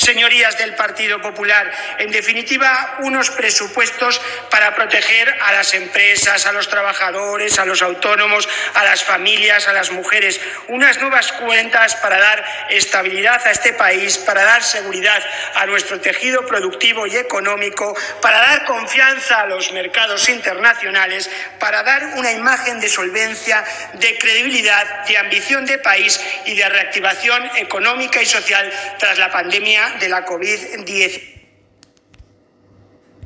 señorías del Partido Popular. En definitiva, unos presupuestos para proteger a las empresas, a los trabajadores, a los autónomos, a las familias, a las mujeres. Unas nuevas cuentas para dar estabilidad a este país, para dar seguridad a nuestro tejido productivo y económico, para dar confianza a los mercados internacionales, para dar una imagen de solvencia, de credibilidad, de ambición de país y de reactivación económica y social tras la pandemia de la COVID-19.